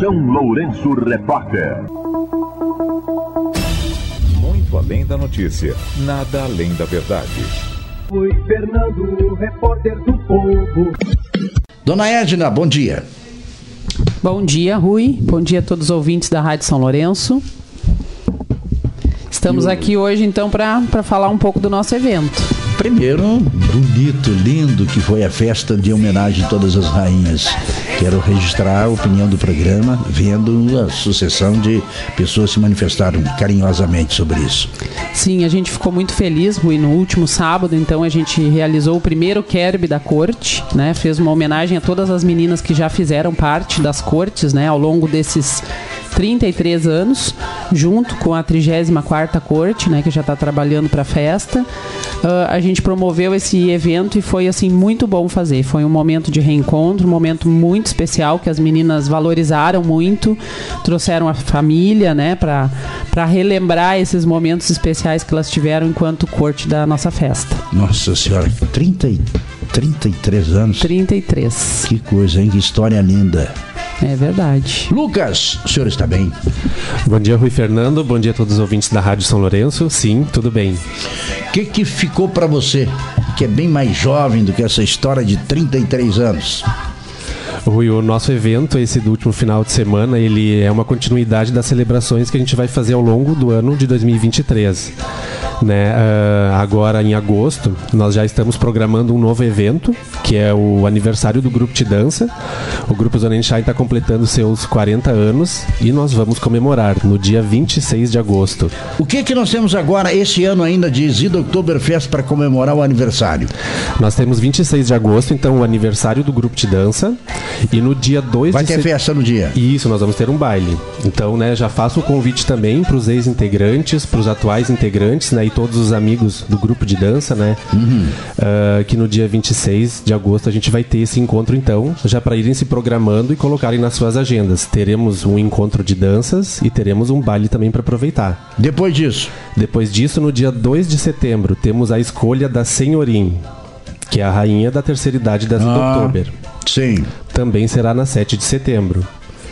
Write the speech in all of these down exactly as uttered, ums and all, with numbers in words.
São Lourenço Repórter. Muito além da notícia, nada além da verdade. Foi Fernando, o repórter do povo. Dona Edna, bom dia. Bom dia, Rui. Bom dia a todos os ouvintes da Rádio São Lourenço. Estamos aqui hoje, então, para falar um pouco do nosso evento. Primeiro, bonito, lindo que foi a festa de homenagem a todas as rainhas. Quero registrar a opinião do programa, vendo a sucessão de pessoas se manifestaram carinhosamente sobre isso. Sim, a gente ficou muito feliz, Rui. No último sábado, então, a gente realizou o primeiro Querbe da corte, né? Fez uma homenagem a todas as meninas que já fizeram parte das cortes, né? Ao longo desses trinta e três anos, junto com a trigésima quarta corte, né, que já está trabalhando para a festa. Uh, a gente promoveu esse evento e foi assim muito bom fazer. Foi um momento de reencontro, um momento muito especial que as meninas valorizaram muito, trouxeram a família, né, para para relembrar esses momentos especiais que elas tiveram enquanto corte da nossa festa. Nossa Senhora, trinta e três anos. trinta e três. Que coisa, hein? Que história linda. É verdade. Lucas, o senhor está bem? Bom dia, Rui Fernando. Bom dia a todos os ouvintes da Rádio São Lourenço. Sim, tudo bem. O que que ficou para você, que é bem mais jovem do que essa história de trinta e três anos? Rui, o nosso evento, esse do último final de semana, ele é uma continuidade das celebrações que a gente vai fazer ao longo do ano de dois mil e vinte e três. Né? Uh, agora, em agosto, nós já estamos programando um novo evento, que é o aniversário do Grupo de Dança. O Grupo Sonnenschein está completando seus quarenta anos e nós vamos comemorar no dia vinte e seis de agosto. O que que nós temos agora, esse ano ainda, de Zida Oktoberfest para comemorar o aniversário? Nós temos vinte e seis de agosto, então, o aniversário do Grupo de Dança. E no dia dois Vai de ter set... festa no dia? Isso, nós vamos ter um baile. Então, né, já faço o convite também para os ex-integrantes, para os atuais integrantes, né, e todos os amigos do grupo de dança, né, uhum. uh, que no dia vinte e seis de agosto a gente vai ter esse encontro, então, já para irem se programando e colocarem nas suas agendas. Teremos um encontro de danças e teremos um baile também para aproveitar. Depois disso? Depois disso, no dia dois de setembro, temos a escolha da Senhorim, que é a rainha da terceira idade da Zida ah, Oktober. Sim. Também será na sete de setembro.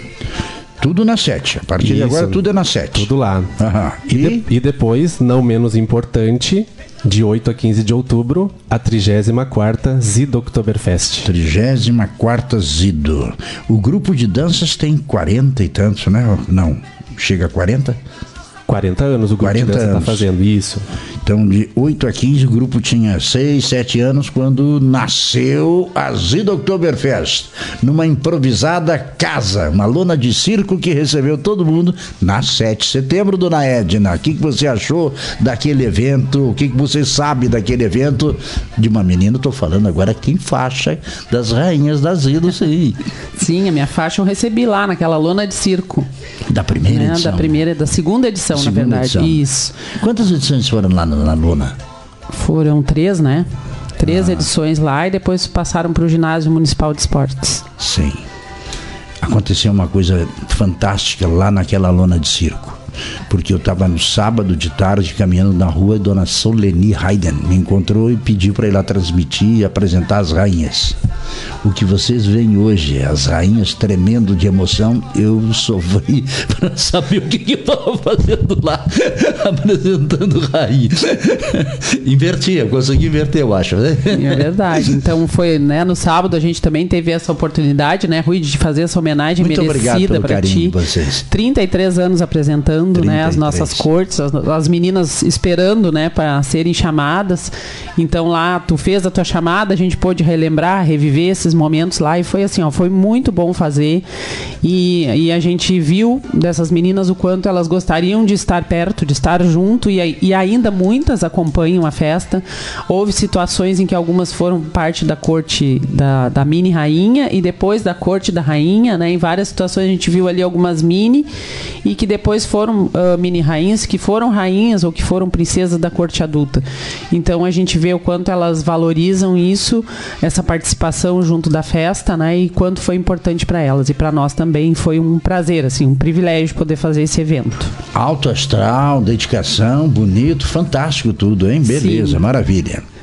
Tudo na sete. A partir Isso, de agora tudo é na sete. Tudo lá. Aham. E? E, de, e depois, não menos importante, de oito a quinze de outubro, a trigésima quarta Zida Oktoberfest. trigésima quarta Zido. O grupo de danças tem quarenta e tantos, né? Não, chega a quarenta? quarenta anos o grupo de dança está fazendo isso. Então, de oito a quinze, o grupo tinha seis, sete anos quando nasceu a Zida Oktoberfest, numa improvisada casa, uma lona de circo que recebeu todo mundo na sete de setembro, dona Edna. O que, que você achou daquele evento? O que, que você sabe daquele evento? De uma menina, estou falando agora quem faixa das rainhas da Zida, sim. Sim, a minha faixa eu recebi lá naquela lona de circo. Da primeira né? edição? Da primeira, da segunda edição, segunda na verdade. Edição. Isso. Quantas edições foram lá na, na lona? Foram três, né? Três ah. edições lá e depois passaram para o Ginásio Municipal de Esportes. Sim. Aconteceu uma coisa fantástica lá naquela lona de circo. Porque eu estava no sábado de tarde caminhando na rua e dona Soleni Hayden me encontrou e pediu para ir lá transmitir e apresentar as rainhas. O que vocês veem hoje, as rainhas tremendo de emoção, eu sofri para saber o que, que eu estava fazendo lá, apresentando rainha. Inverti, eu consegui inverter, eu acho. Né? É verdade. Então foi, né, no sábado a gente também teve essa oportunidade, né, Rui, de fazer essa homenagem muito merecida para ti. De vocês. trinta e três anos apresentando, trinta e três. Né, as nossas cortes, as, as meninas esperando, né, para serem chamadas. Então lá tu fez a tua chamada, a gente pôde relembrar, reviver esses momentos lá e foi assim, ó, foi muito bom fazer e, e a gente viu dessas meninas o quanto elas gostariam de estar perto, de estar junto e, e ainda muitas acompanham a festa. Houve situações em que algumas foram parte da corte da, da mini rainha e depois da corte da rainha, né, em várias situações a gente viu ali algumas mini e que depois foram uh, mini rainhas, que foram rainhas ou que foram princesas da corte adulta. Então a gente vê o quanto elas valorizam isso, essa participação junto da festa, né, e quanto foi importante para elas e para nós também foi um prazer, assim, um privilégio poder fazer esse evento. Alto astral, dedicação, bonito, fantástico tudo, hein? Beleza, sim. Maravilha.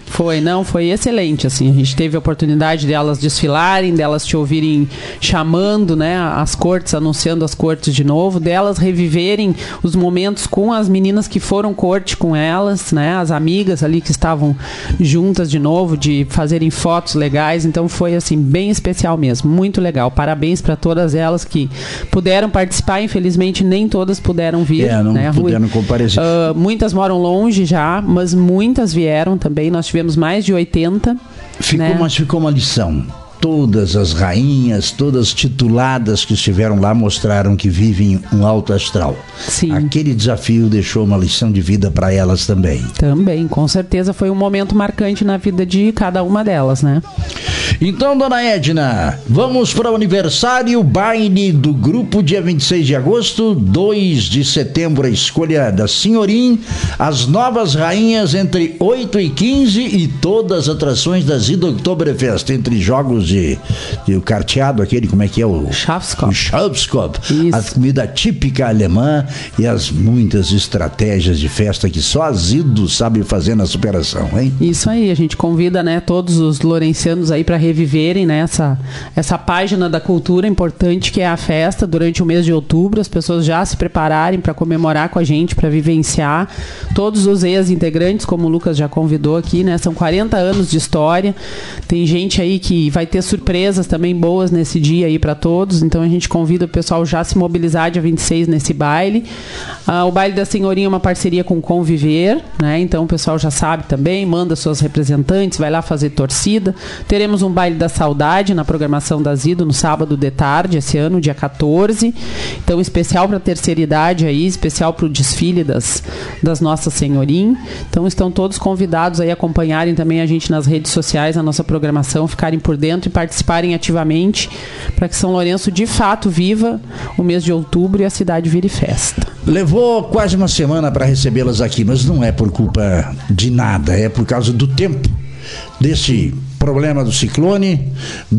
Foi, não, foi excelente, assim, a gente teve a oportunidade delas desfilarem, delas te ouvirem chamando, né, as cortes, anunciando as cortes de novo, delas reviverem os momentos com as meninas que foram corte com elas, né, as amigas ali que estavam juntas de novo, de fazerem fotos legais, então foi, assim, bem especial mesmo, muito legal, parabéns para todas elas que puderam participar, infelizmente nem todas puderam vir, é, não né, puderam comparecer. Uh, muitas moram longe já, mas muitas vieram também, nós tivemos mais de oitenta. Ficou, né? Mas ficou uma lição. Todas as rainhas, todas tituladas que estiveram lá mostraram que vivem um alto astral. Sim. Aquele desafio deixou uma lição de vida para elas também. Também, com certeza foi um momento marcante na vida de cada uma delas, né? Então, dona Edna, vamos para o aniversário, baile do grupo, dia vinte e seis de agosto, dois de setembro, a escolha da Senhorim, as novas rainhas entre oito e quinze e todas as atrações da Zida Oktoberfest, entre jogos de, de o carteado, aquele, como é que é o... Schafskopf. O Schafskopf, a comida típica alemã e as muitas estratégias de festa que só a Zido sabe fazer na superação, hein? Isso aí, a gente convida, né, todos os lourencianos aí para reviverem, né, essa, essa página da cultura importante que é a festa durante o mês de outubro, as pessoas já se prepararem para comemorar com a gente, para vivenciar todos os ex-integrantes, como o Lucas já convidou aqui, né, são quarenta anos de história, tem gente aí que vai ter surpresas também boas nesse dia aí para todos, então a gente convida o pessoal já a se mobilizar dia vinte e seis nesse baile. Ah, o baile da Senhorinha é uma parceria com o Conviver, né, então o pessoal já sabe também, manda suas representantes, vai lá fazer torcida. Teremos um baile da saudade na programação da Zido no sábado de tarde, esse ano, dia quatorze, então especial para a terceira idade aí, especial para o desfile das, das nossas Senhorim, então estão todos convidados aí a acompanharem também a gente nas redes sociais, a nossa programação, ficarem por dentro e participarem ativamente para que São Lourenço de fato viva o mês de outubro e a cidade vire festa. Levou quase uma semana para recebê-las aqui, mas não é por culpa de nada, é por causa do tempo, desse problema do ciclone,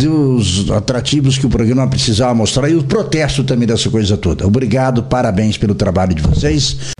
dos atrativos que o programa precisava mostrar e o protesto também dessa coisa toda. Obrigado, parabéns pelo trabalho de vocês.